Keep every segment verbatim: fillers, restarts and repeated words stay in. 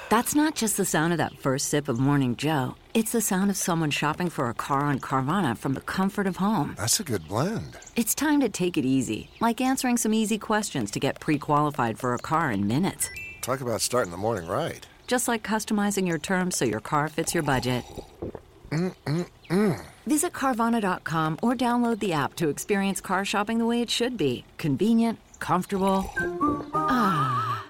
That's not just the sound of that first sip of Morning Joe. It's the sound of someone shopping for a car on Carvana from the comfort of home. That's a good blend. It's time to take it easy, like answering some easy questions to get pre-qualified for a car in minutes. Talk about starting the morning right. Just like customizing your terms so your car fits your budget. Mm-mm-mm. Visit Carvana dot com or download the app to experience car shopping the way it should be. Convenient, comfortable. Ah.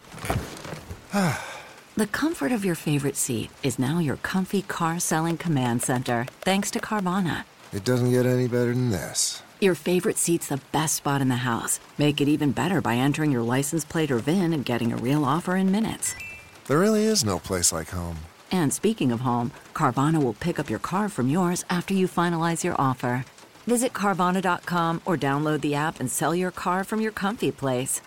The comfort of your favorite seat is now your comfy car selling command center, thanks to Carvana. It doesn't get any better than this. Your favorite seat's the best spot in the house. Make it even better by entering your license plate or V I N and getting a real offer in minutes. There really is no place like home. And speaking of home, Carvana will pick up your car from yours after you finalize your offer. Visit Carvana dot com or download the app and sell your car from your comfy place.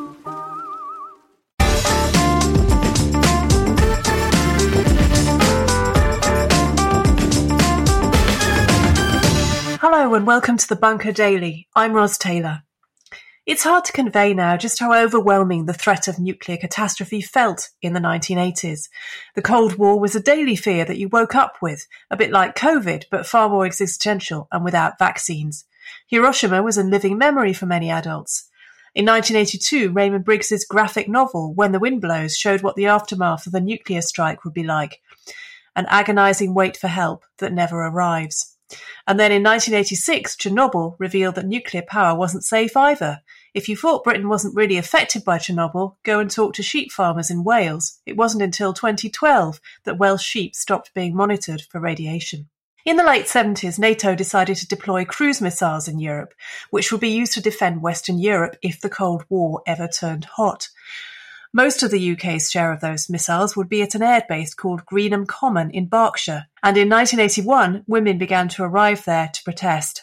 Hello and welcome to the Bunker Daily. I'm Ros Taylor. It's hard to convey now just how overwhelming the threat of nuclear catastrophe felt in the nineteen eighties. The Cold War was a daily fear that you woke up with, a bit like COVID, but far more existential and without vaccines. Hiroshima was a living memory for many adults. In nineteen eighty-two, Raymond Briggs's graphic novel, When the Wind Blows, showed what the aftermath of a nuclear strike would be like. An agonizing wait for help that never arrives. And then in nineteen eighty-six, Chernobyl revealed that nuclear power wasn't safe either. If you thought Britain wasn't really affected by Chernobyl, go and talk to sheep farmers in Wales. It wasn't until twenty twelve that Welsh sheep stopped being monitored for radiation. In the late seventies, NATO decided to deploy cruise missiles in Europe, which would be used to defend Western Europe if the Cold War ever turned hot. Most of the U K's share of those missiles would be at an airbase called Greenham Common in Berkshire, and in nineteen eighty-one, women began to arrive there to protest.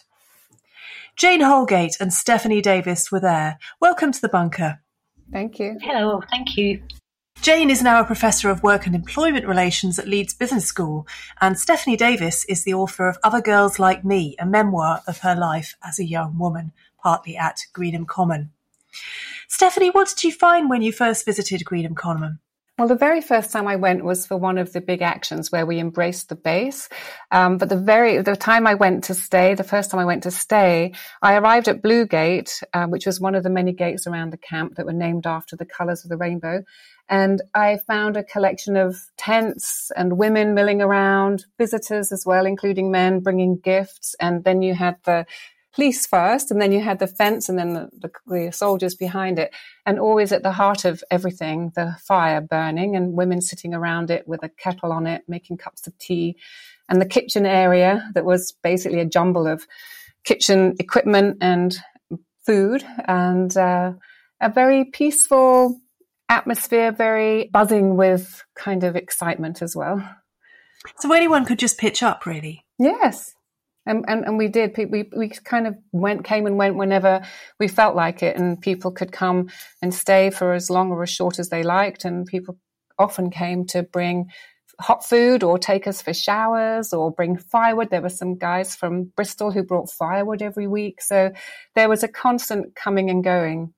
Jane Holgate and Stephanie Davis were there. Welcome to the Bunker. Thank you. Hello, thank you. Jane is now a Professor of Work and Employment Relations at Leeds Business School, and Stephanie Davis is the author of Other Girls Like Me, a memoir of her life as a young woman, partly at Greenham Common. Stephanie, what did you find when you first visited Greenham Common? Well, the very first time I went was for one of the big actions where we embraced the base. Um, but the very the time I went to stay, the first time I went to stay, I arrived at Blue Gate, uh, which was one of the many gates around the camp that were named after the colours of the rainbow. And I found a collection of tents and women milling around, visitors as well, including men bringing gifts. And then you had the police first, and then you had the fence, and then the, the, the soldiers behind it. And always at the heart of everything, the fire burning and women sitting around it with a kettle on it, making cups of tea. And the kitchen area that was basically a jumble of kitchen equipment and food, and uh, a very peaceful atmosphere, very buzzing with kind of excitement as well. So anyone could just pitch up, really? Yes. And, and and we did. We we kind of went, came and went whenever we felt like it, and people could come and stay for as long or as short as they liked. And people often came to bring hot food or take us for showers or bring firewood. There were some guys from Bristol who brought firewood every week. So there was a constant coming and going.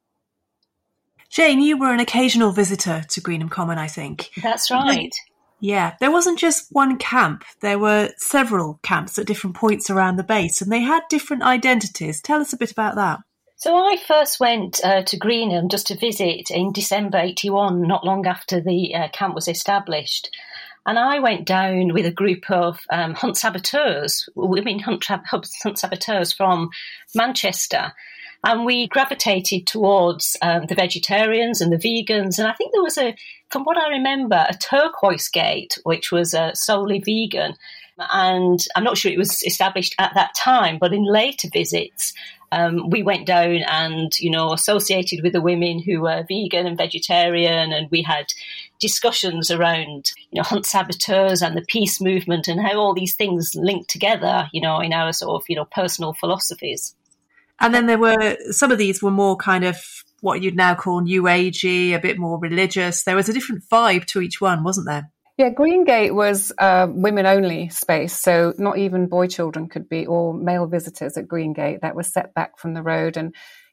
Jane, you were an occasional visitor to Greenham Common, I think. That's right. Yeah, there wasn't just one camp. There were several camps at different points around the base, and they had different identities. Tell us a bit about that. So I first went uh, to Greenham just to visit in December eighty-one, not long after the uh, camp was established. And I went down with a group of um, hunt saboteurs, women hunt, hunt saboteurs from Manchester. And we gravitated towards um, the vegetarians and the vegans. And I think there was a, from what I remember, a turquoise gate, which was uh, solely vegan. And I'm not sure it was established at that time, but in later visits, um, we went down and, you know, associated with the women who were vegan and vegetarian. And we had discussions around, you know, hunt saboteurs and the peace movement and how all these things linked together, you know, in our sort of, you know, personal philosophies. And then there were, some of these were more kind of what you'd now call new agey, a bit more religious. There was a different vibe to each one, wasn't there? Yeah, Greengate was a women-only space, so not even boy children could be, or male visitors at Greengate. That was set back from the road. And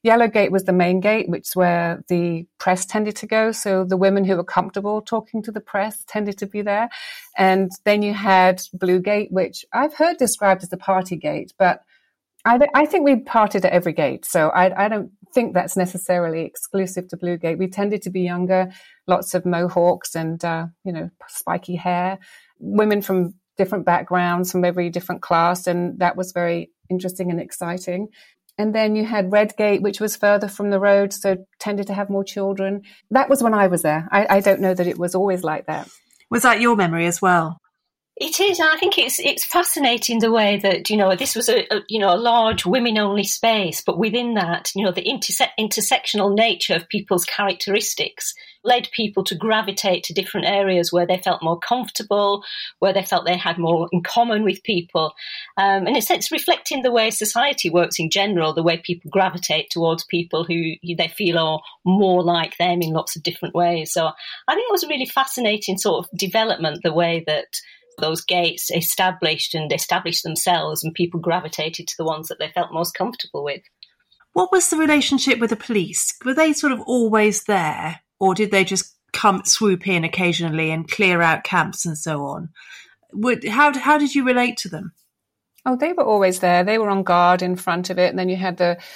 Yellow Gate was the main gate, which is where the press tended to go. So the women who were comfortable talking to the press tended to be there. And then you had Blue Gate, which I've heard described as the party gate, but I, I think we partied at every gate. So I, I don't think that's necessarily exclusive to Blue Gate. We tended to be younger, lots of mohawks and, uh, you know, spiky hair, women from different backgrounds, from every different class. And that was very interesting and exciting. And then you had Red Gate, which was further from the road, so tended to have more children. That was when I was there. I, I don't know that it was always like that. Was that your memory as well? It is. I think it's it's fascinating the way that, you know, this was a, a you know a large women-only space, but within that, you know, the interse- intersectional nature of people's characteristics led people to gravitate to different areas where they felt more comfortable, where they felt they had more in common with people. Um, and it's, it's reflecting the way society works in general, the way people gravitate towards people who they feel are more like them in lots of different ways. So I think it was a really fascinating sort of development, the way that those gates established and established themselves, and people gravitated to the ones that they felt most comfortable with. What was the relationship with the police? Were they sort of always there, or did they just come swoop in occasionally and clear out camps and so on? Would, how, how did you relate to them? Oh, they were always there. They were on guard in front of it, and then you had the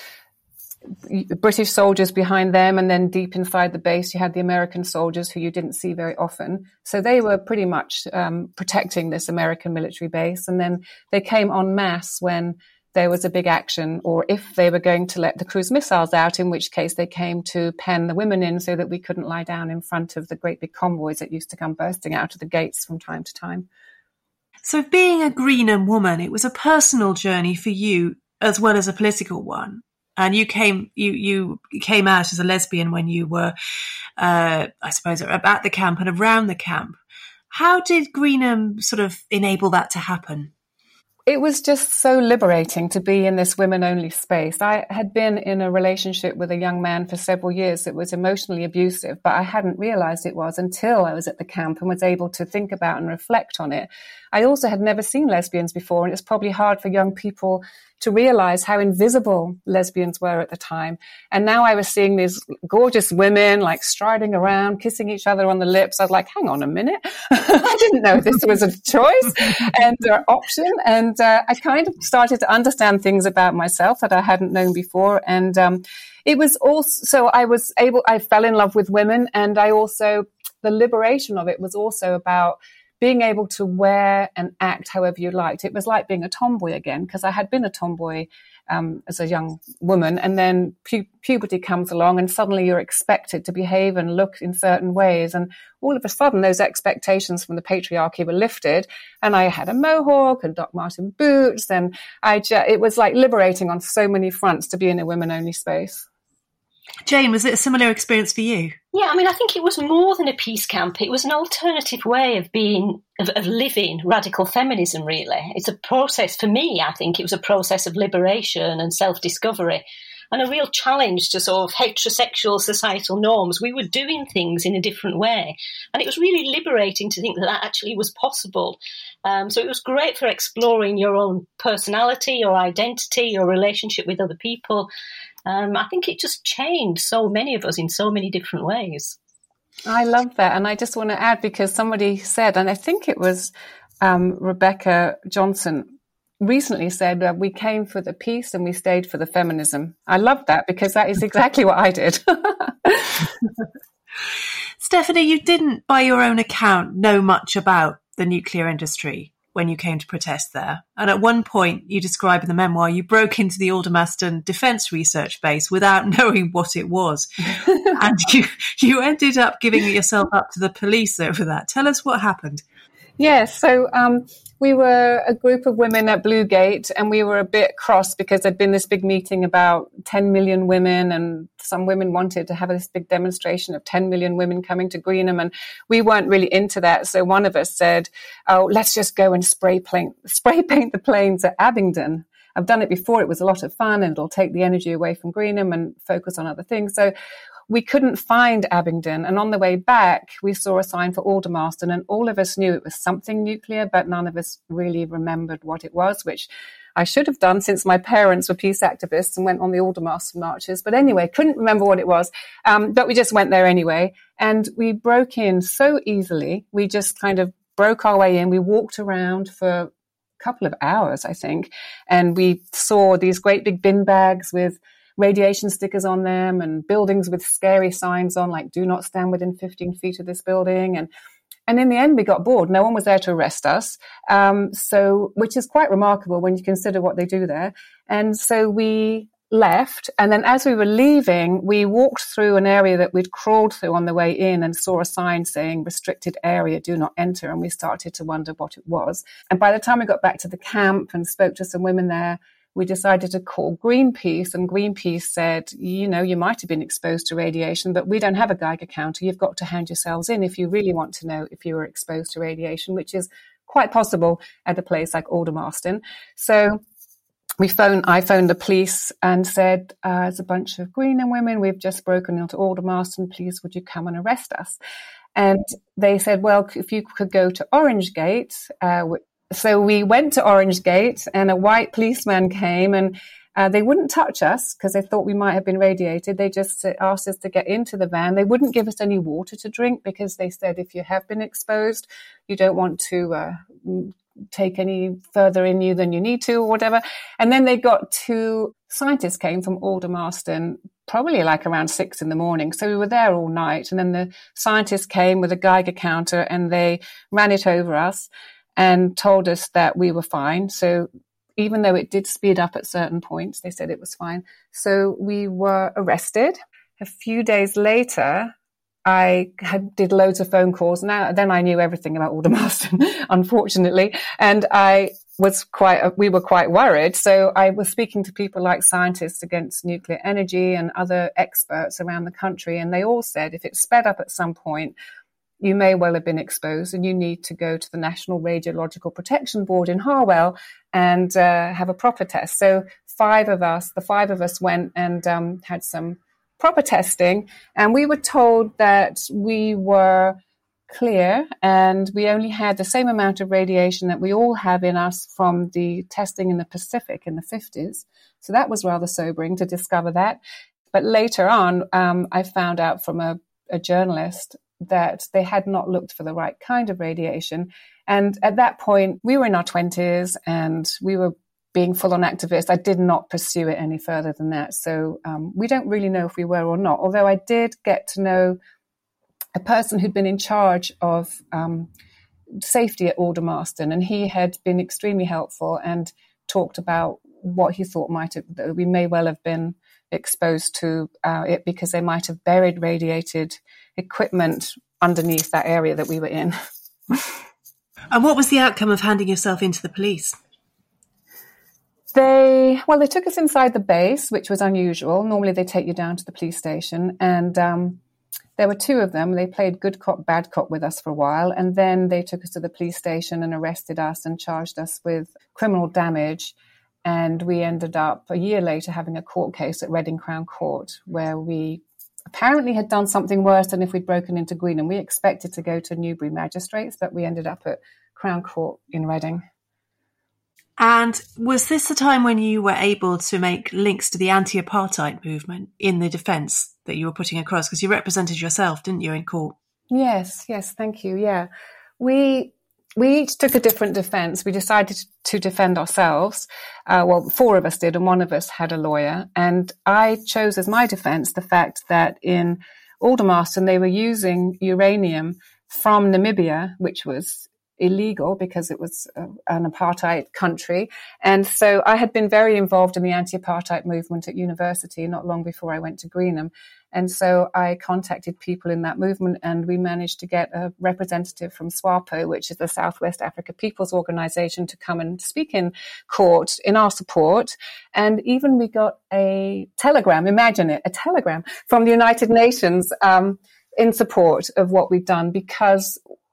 British soldiers behind them, and then deep inside the base you had the American soldiers who you didn't see very often. So they were pretty much um, protecting this American military base, and then they came en masse when there was a big action, or if they were going to let the cruise missiles out, in which case they came to pen the women in so that we couldn't lie down in front of the great big convoys that used to come bursting out of the gates from time to time. So being a Greenham woman, it was a personal journey for you as well as a political one. And you came, you, you came out as a lesbian when you were, uh, I suppose, at the camp and around the camp. How did Greenham sort of enable that to happen? It was just so liberating to be in this women-only space. I had been in a relationship with a young man for several years that was emotionally abusive, but I hadn't realized it was until I was at the camp and was able to think about and reflect on it. I also had never seen lesbians before, and it's probably hard for young people to realize how invisible lesbians were at the time. And now I was seeing these gorgeous women like striding around, kissing each other on the lips. I was like, hang on a minute. I didn't know this was a choice and an option. And uh, I kind of started to understand things about myself that I hadn't known before. And um, it was also, so I was able, I fell in love with women. And I also, the liberation of it was also about being able to wear and act however you liked. It was like being a tomboy again, because I had been a tomboy um, as a young woman, and then pu- puberty comes along and suddenly you're expected to behave and look in certain ways. And all of a sudden those expectations from the patriarchy were lifted, and I had a mohawk and Doc Marten boots, and I ju- it was like liberating on so many fronts to be in a women-only space. Jane, was it a similar experience for you? Yeah, I mean, I think it was more than a peace camp. It was an alternative way of being, of, of living radical feminism, really. It's a process, for me, I think it was a process of liberation and self-discovery, and a real challenge to sort of heterosexual societal norms. We were doing things in a different way, and it was really liberating to think that that actually was possible. Um, so it was great for exploring your own personality, your identity, your relationship with other people. Um, I think it just changed so many of us in so many different ways. I love that. And I just want to add, because somebody said, and I think it was um, Rebecca Johnson recently said, uh, we came for the peace and we stayed for the feminism. I love that, because that is exactly what I did. Stephanie, you didn't, by your own account, know much about the nuclear industry when you came to protest there. And at one point, you describe in the memoir, you broke into the Aldermaston Defence Research Base without knowing what it was. And you, you ended up giving yourself up to the police over that. Tell us what happened. Yes, so um, we were a group of women at Blue Gate, and we were a bit cross because there'd been this big meeting about ten million women, and some women wanted to have this big demonstration of ten million women coming to Greenham, and we weren't really into that. So one of us said, oh, let's just go and spray paint, spray paint the planes at Abingdon. I've done it before. It was a lot of fun, and it'll take the energy away from Greenham and focus on other things. So we couldn't find Abingdon, and on the way back, we saw a sign for Aldermaston, and all of us knew it was something nuclear, but none of us really remembered what it was, which I should have done since my parents were peace activists and went on the Aldermaston marches. But anyway, couldn't remember what it was. Um, but we just went there anyway. And we broke in so easily. We just kind of broke our way in. We walked around for a couple of hours, I think. And we saw these great big bin bags with radiation stickers on them and buildings with scary signs on, like, do not stand within fifteen feet of this building. And And in the end, we got bored. No one was there to arrest us. Um, so, which is quite remarkable when you consider what they do there. And so we left. And then as we were leaving, we walked through an area that we'd crawled through on the way in and saw a sign saying restricted area, do not enter. And we started to wonder what it was. And by the time we got back to the camp and spoke to some women there, we decided to call Greenpeace, and Greenpeace said, you know, you might have been exposed to radiation, but we don't have a Geiger counter. You've got to hand yourselves in if you really want to know if you were exposed to radiation, which is quite possible at a place like Aldermaston. So we phoned, I phoned the police and said, uh, there's a bunch of Greenham women. We've just broken into Aldermaston. Please, would you come and arrest us? And they said, well, if you could go to Orangegate, uh, So we went to Orangegate, and a white policeman came, and uh, they wouldn't touch us because they thought we might have been radiated. They just asked us to get into the van. They wouldn't give us any water to drink because they said if you have been exposed, you don't want to uh, take any further in you than you need to or whatever. And then they got two scientists came from Aldermaston, probably like around six in the morning. So we were there all night. And then the scientists came with a Geiger counter, and they ran it over us and told us that we were fine. So even though it did speed up at certain points, they said it was fine. So we were arrested. A few days later, I had, did loads of phone calls. Now, then I knew everything about Aldermaston, unfortunately. And I was quite, we were quite worried. So I was speaking to people like Scientists Against Nuclear Energy and other experts around the country. And they all said if it sped up at some point, you may well have been exposed and you need to go to the National Radiological Protection Board in Harwell and uh, have a proper test. So five of us, the five of us went and um, had some proper testing, and we were told that we were clear and we only had the same amount of radiation that we all have in us from the testing in the Pacific in the fifties. So that was rather sobering to discover that. But later on, um, I found out from a, a journalist that they had not looked for the right kind of radiation. And at that point, we were in our twenties and we were being full-on activists. I did not pursue it any further than that. So um, we don't really know if we were or not, although I did get to know a person who'd been in charge of um, safety at Aldermaston, and he had been extremely helpful and talked about what he thought might have, that we may well have been exposed to uh, it because they might have buried radiated equipment underneath that area that we were in. And what was the outcome of handing yourself into the police? They, well, they took us inside the base, which was unusual. Normally they take you down to the police station, and um, there were two of them. They played good cop, bad cop with us for a while, and then they took us to the police station and arrested us and charged us with criminal damage. And we ended up a year later having a court case at Reading Crown Court where we apparently had done something worse than if we'd broken into Greenham. We expected to go to Newbury Magistrates, but we ended up at Crown Court in Reading. And was this the time when you were able to make links to the anti-apartheid movement in the defence that you were putting across? Because you represented yourself, didn't you, in court? Yes, yes, thank you, yeah. We we each took a different defence. We decided to defend ourselves. Uh, well, four of us did, and one of us had a lawyer. And I chose as my defence the fact that in Aldermaston they were using uranium from Namibia, which was illegal because it was uh, an apartheid country. And so I had been very involved in the anti-apartheid movement at university not long before I went to Greenham. And so I contacted people in that movement, and we managed to get a representative from SWAPO, which is the Southwest Africa People's Organization, to come and speak in court in our support. And even we got a telegram, imagine it, a telegram from the United Nations um, in support of what we've done, because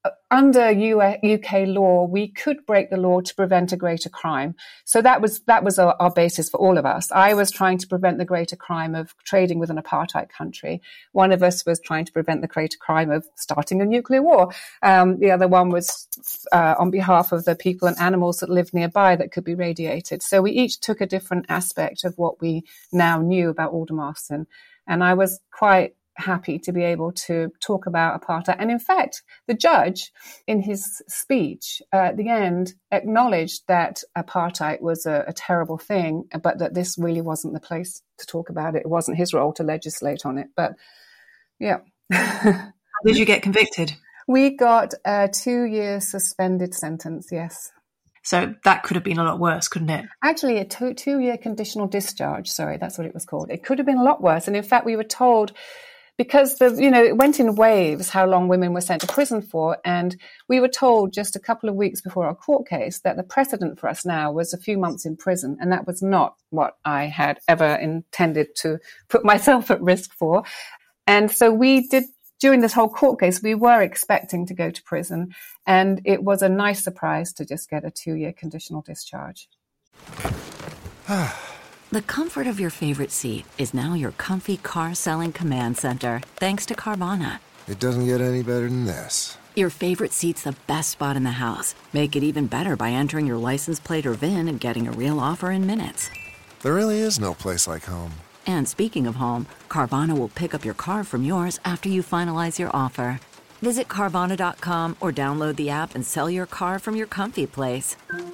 under U K law, we could break the law to prevent a greater crime. So that was that was our, our basis for all of us. I was trying to prevent the greater crime of trading with an apartheid country. One of us was trying to prevent the greater crime of starting a nuclear war. Um, the other one was uh, on behalf of the people and animals that lived nearby that could be radiated. So we each took a different aspect of what we now knew about Aldermaston. And I was quite happy to be able to talk about apartheid. And in fact, the judge, in his speech uh, at the end, acknowledged that apartheid was a, a terrible thing, but that this really wasn't the place to talk about it. It wasn't his role to legislate on it. But yeah. How did you get convicted? We got a two-year suspended sentence, yes. So that could have been a lot worse, couldn't it? Actually, a two, two-year conditional discharge. Sorry, that's what it was called. It could have been a lot worse. And in fact, we were told, because the, you know, it went in waves how long women were sent to prison for. And we were told just a couple of weeks before our court case that the precedent for us now was a few months in prison. And that was not what I had ever intended to put myself at risk for. And so we did, during this whole court case, we were expecting to go to prison. And it was a nice surprise to just get a two-year conditional discharge. The comfort of your favorite seat is now your comfy car-selling command center, thanks to Carvana. It doesn't get any better than this. Your favorite seat's the best spot in the house. Make it even better by entering your license plate or V I N and getting a real offer in minutes. There really is no place like home. And speaking of home, Carvana will pick up your car from yours after you finalize your offer. Visit Carvana dot com or download the app and sell your car from your comfy place.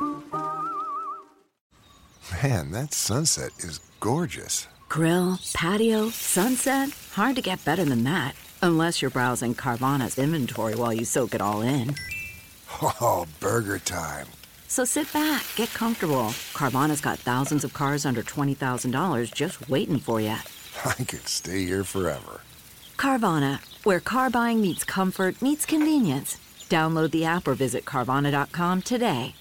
Man, that sunset is gorgeous. Grill, patio, sunset. Hard to get better than that. Unless you're browsing Carvana's inventory while you soak it all in. Oh, burger time. So sit back, get comfortable. Carvana's got thousands of cars under twenty thousand dollars just waiting for you. I could stay here forever. Carvana, where car buying meets comfort, meets convenience. Download the app or visit Carvana dot com today.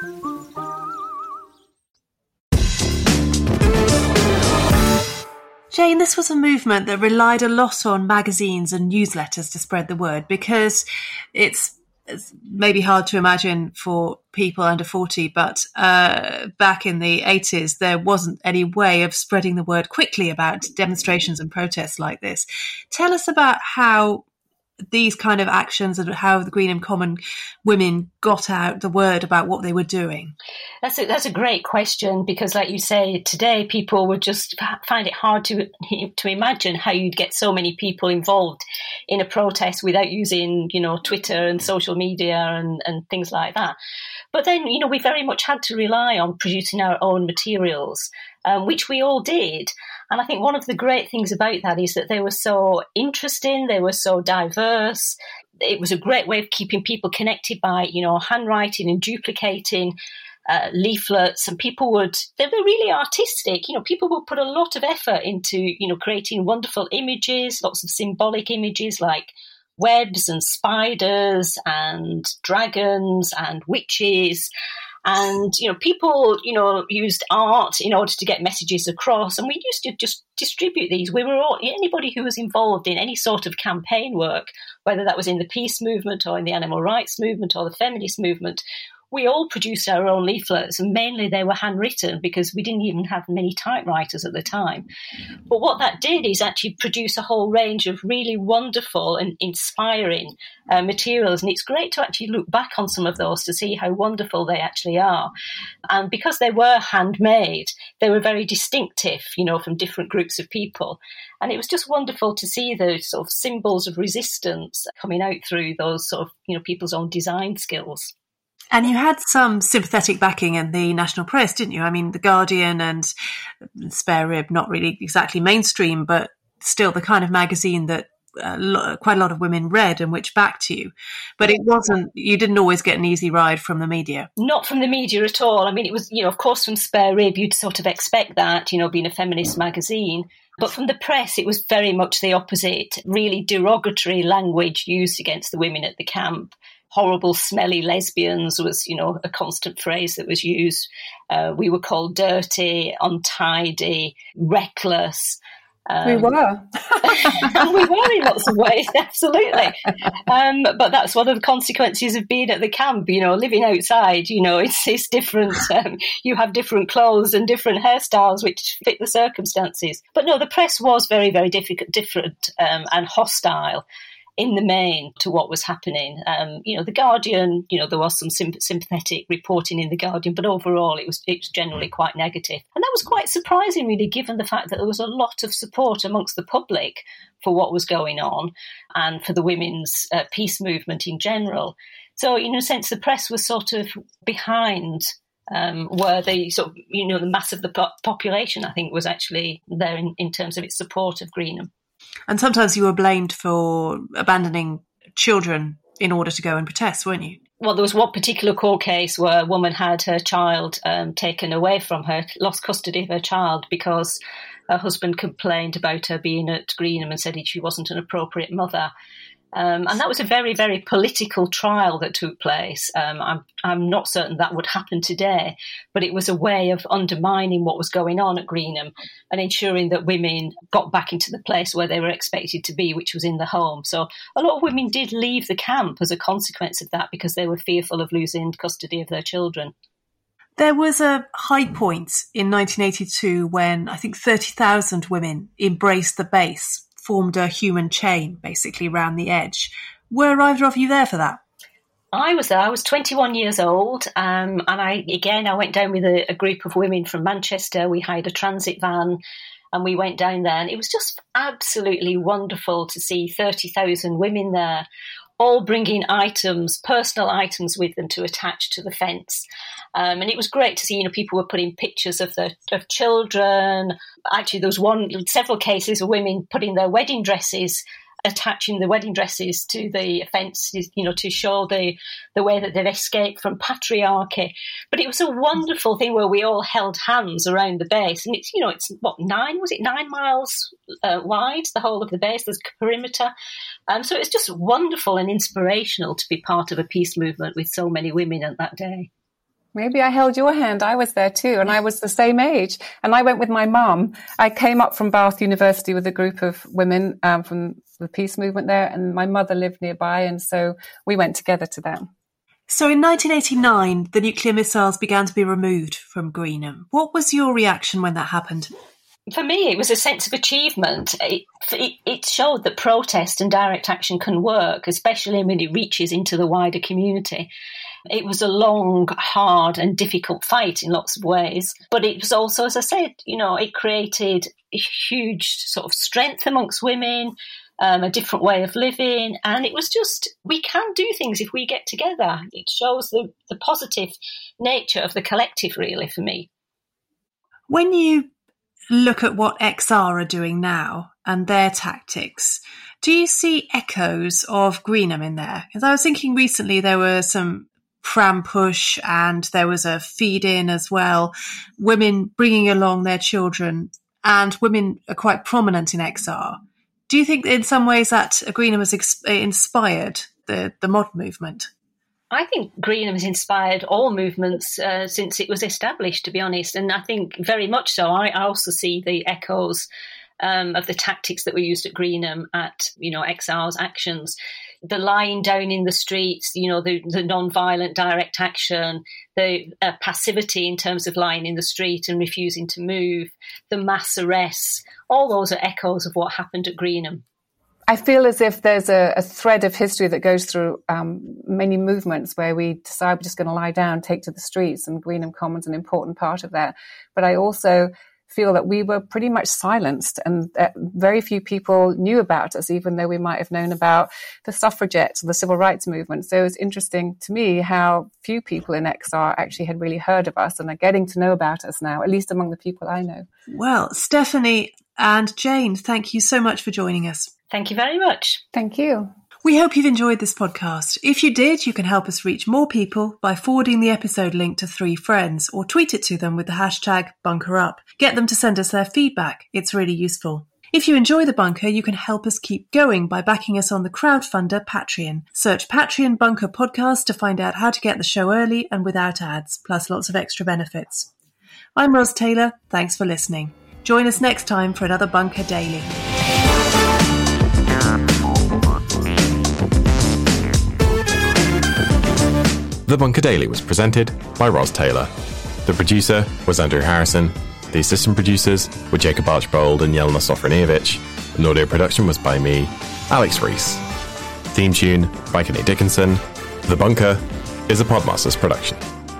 Jane, this was a movement that relied a lot on magazines and newsletters to spread the word, because it's, it's maybe hard to imagine for people under forty, but uh, back in the eighties, there wasn't any way of spreading the word quickly about demonstrations and protests like this. Tell us about how these kind of actions and how the Greenham Common women got out the word about what they were doing. That's a, that's a great question, because like you say, today people would just find it hard to to imagine how you'd get so many people involved in a protest without using, you know, Twitter and social media and, and things like that. But then, you know, we very much had to rely on producing our own materials, um, which we all did. And I think one of the great things about that is that they were so interesting, they were so diverse. It was a great way of keeping people connected by, you know, handwriting and duplicating uh, leaflets. And people would, they were really artistic. You know, people would put a lot of effort into, you know, creating wonderful images, lots of symbolic images like webs and spiders and dragons and witches. And, you know, people, you know, used art in order to get messages across. And we used to just distribute these. We were all, anybody who was involved in any sort of campaign work, whether that was in the peace movement or in the animal rights movement or the feminist movement, we all produced our own leaflets, and mainly they were handwritten because we didn't even have many typewriters at the time. But what that did is actually produce a whole range of really wonderful and inspiring uh, materials. And it's great to actually look back on some of those to see how wonderful they actually are. And because they were handmade, they were very distinctive, you know, from different groups of people. And it was just wonderful to see those sort of symbols of resistance coming out through those sort of, you know, people's own design skills. And you had some sympathetic backing in the national press, didn't you? I mean, The Guardian and Spare Rib, not really exactly mainstream, but still the kind of magazine that uh, lo- quite a lot of women read and which backed you. But it wasn't, you didn't always get an easy ride from the media. Not from the media at all. I mean, it was, you know, of course, from Spare Rib, you'd sort of expect that, you know, being a feminist magazine. But from the press, it was very much the opposite, really derogatory language used against the women at the camp. Horrible, smelly lesbians was, you know, a constant phrase that was used. Uh, we were called dirty, untidy, reckless. Um, we were. and we were in lots of ways, absolutely. Um, but that's one of the consequences of being at the camp, you know, living outside, you know, it's, it's different. Um, you have different clothes and different hairstyles which fit the circumstances. But no, the press was very, very difficult, different um, and hostile in the main to what was happening. Um, you know, The Guardian, you know, there was some symp- sympathetic reporting in The Guardian, but overall it was, it was generally quite negative. And that was quite surprising, really, given the fact that there was a lot of support amongst the public for what was going on and for the women's uh, peace movement in general. So, in a sense, the press was sort of behind um, where the sort of, you know, the mass of the po- population, I think, was actually there in, in terms of its support of Greenham. And sometimes you were blamed for abandoning children in order to go and protest, weren't you? Well, there was one particular court case where a woman had her child um, taken away from her, lost custody of her child because her husband complained about her being at Greenham and said she wasn't an appropriate mother. Um, and that was a very, very political trial that took place. Um, I'm, I'm not certain that would happen today, but it was a way of undermining what was going on at Greenham and ensuring that women got back into the place where they were expected to be, which was in the home. So a lot of women did leave the camp as a consequence of that because they were fearful of losing custody of their children. There was a high point in nineteen eighty-two when I think thirty thousand women embraced the base, formed a human chain basically round the edge. Were either of you there for that? I was there. I was twenty-one years old. Um, and I, again, I went down with a, a group of women from Manchester. We hired a transit van and we went down there. And it was just absolutely wonderful to see thirty thousand women there, all bringing items, personal items with them to attach to the fence. Um, and it was great to see, you know, people were putting pictures of their of children. Actually, there was one, several cases of women putting their wedding dresses, attaching the wedding dresses to the fence, you know, to show the, the way that they've escaped from patriarchy. But it was a wonderful thing where we all held hands around the base. And it's, you know, it's what, nine, was it nine miles uh, wide, the whole of the base, there's a perimeter. Um, so it's just wonderful and inspirational to be part of a peace movement with so many women at that day. Maybe I held your hand. I was there too, and I was the same age. And I went with my mum. I came up from Bath University with a group of women um, from the peace movement there, and my mother lived nearby, and so we went together to them. So in nineteen eighty-nine, the nuclear missiles began to be removed from Greenham. What was your reaction when that happened? For me, it was a sense of achievement. It, it, it showed that protest and direct action can work, especially when it reaches into the wider community. It was a long, hard and difficult fight in lots of ways. But it was also, as I said, you know, it created a huge sort of strength amongst women, um, a different way of living. And it was just, we can do things if we get together. It shows the, the positive nature of the collective, really, for me. When you look at what X R are doing now and their tactics, do you see echoes of Greenham in there? Because I was thinking recently there were some pram push and there was a feed in as well, women bringing along their children, and women are quite prominent in X R. Do you think in some ways that Greenham has ex- inspired the, the mod movement? I think Greenham has inspired all movements uh, since it was established, to be honest, and I think very much so. I, I also see the echoes um, of the tactics that were used at Greenham at, you know, X R's actions. The lying down in the streets, you know, the, the non-violent direct action, the uh, passivity in terms of lying in the street and refusing to move, the mass arrests, all those are echoes of what happened at Greenham. I feel as if there's a, a thread of history that goes through um, many movements where we decide we're just going to lie down, take to the streets, and Greenham Common's an important part of that. But I also feel that we were pretty much silenced, and that very few people knew about us, even though we might have known about the suffragettes or the civil rights movement. So it's interesting to me how few people in X R actually had really heard of us and are getting to know about us now, at least among the people I know. Well, Stephanie and Jane, thank you so much for joining us. Thank you very much. Thank you. We hope you've enjoyed this podcast. If you did, you can help us reach more people by forwarding the episode link to three friends or tweet it to them with the hashtag BunkerUp. Get them to send us their feedback. It's really useful. If you enjoy The Bunker, you can help us keep going by backing us on the crowdfunder Patreon. Search Patreon Bunker Podcast to find out how to get the show early and without ads, plus lots of extra benefits. I'm Ros Taylor. Thanks for listening. Join us next time for another Bunker Daily. The Bunker Daily was presented by Ros Taylor. The producer was Andrew Harrison. The assistant producers were Jacob Archbold and Yelena Sofronievich. And audio production was by me, Alex Rees. Theme tune by Kenny Dickinson. The Bunker is a Podmasters production.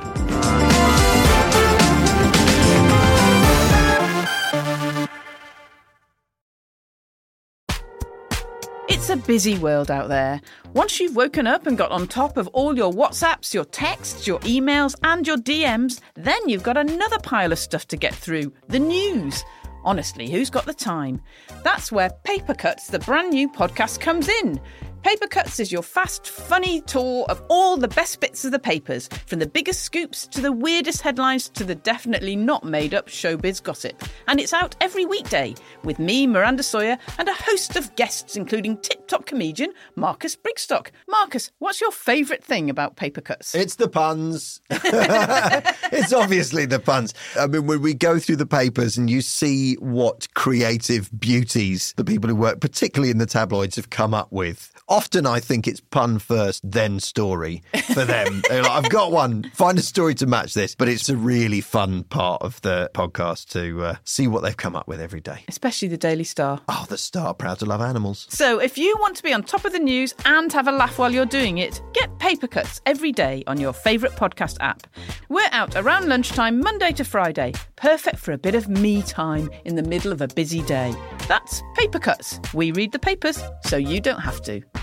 It's a busy world out there. Once you've woken up and got on top of all your WhatsApps, your texts, your emails and your D Ms, then you've got another pile of stuff to get through, the news. Honestly, who's got the time? That's where Paper Cuts, the brand new podcast, comes in. Paper Cuts is your fast, funny tour of all the best bits of the papers, from the biggest scoops to the weirdest headlines to the definitely not made-up showbiz gossip. And it's out every weekday with me, Miranda Sawyer, and a host of guests, including tip-top comedian Marcus Brigstock. Marcus, what's your favourite thing about Paper Cuts? It's the puns. It's obviously the puns. I mean, when we go through the papers and you see what creative beauties the people who work, particularly in the tabloids, have come up with. Often I think it's pun first, then story for them. They're like, I've got one, find a story to match this. But it's a really fun part of the podcast to uh, see what they've come up with every day. Especially the Daily Star. Oh, the Star, proud to love animals. So if you want to be on top of the news and have a laugh while you're doing it, get Paper Cuts every day on your favourite podcast app. We're out around lunchtime, Monday to Friday. Perfect for a bit of me time in the middle of a busy day. That's Paper Cuts. We read the papers so you don't have to.